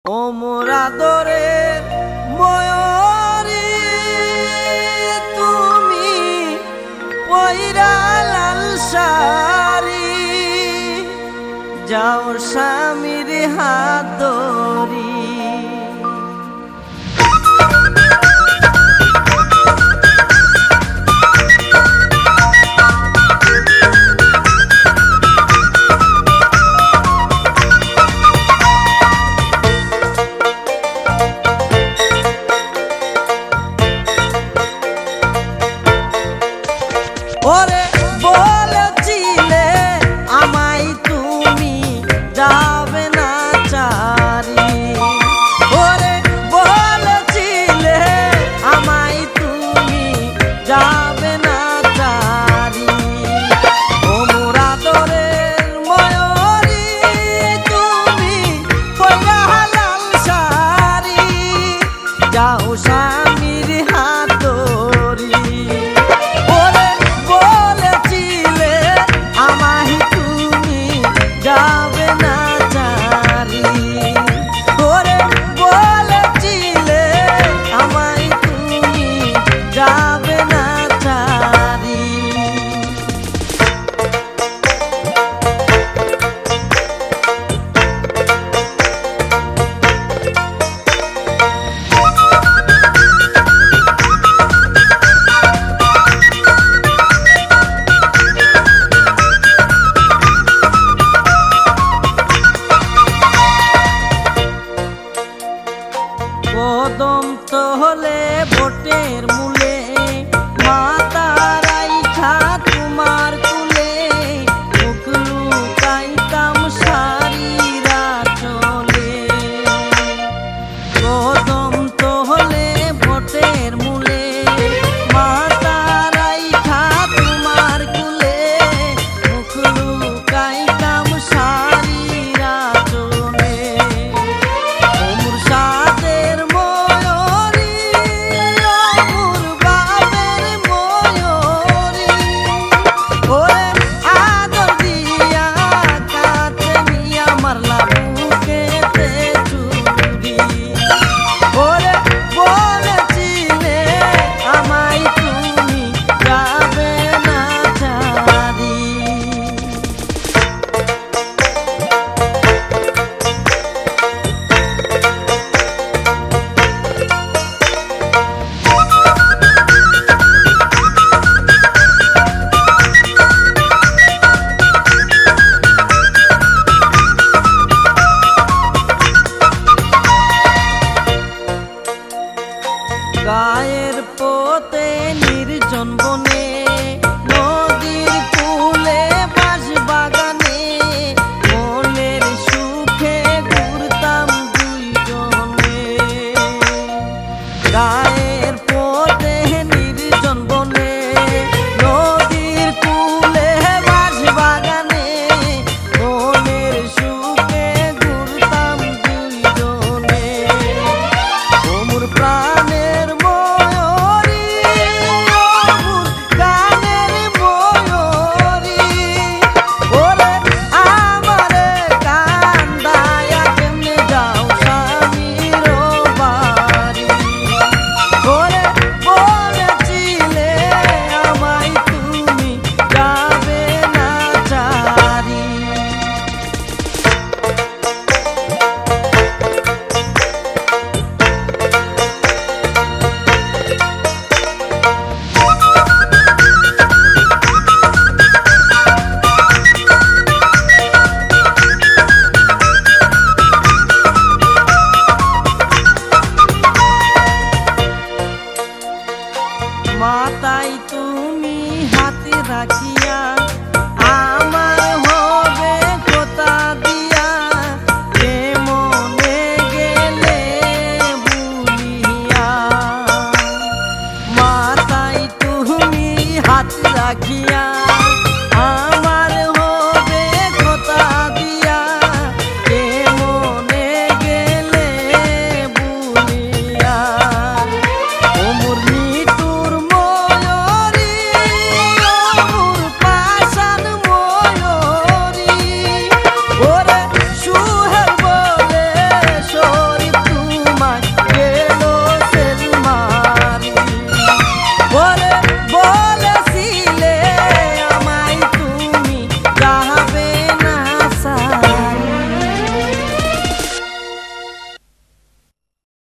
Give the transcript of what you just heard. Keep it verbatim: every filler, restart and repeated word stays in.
ও মোর আদরের ময়ূরী তুমি পয়রা লাল শাড়ি যাও স্বামীর হাত ধরি। ওরে বলেছিলে আমায় তুমি যাবে না চারি, ওরে বলেছিলে আমায় তুমি যাবে না চারি। ও মোর আদরের ময়ূরী তুমি পয়রা লাল শাড়ি যাও স্বামীর হাত ধরি। যাবে না চারি, ওরে বলেছিলে আমায় তুমি যাবে না চারি। কদম তলে ভোটের মূলে মা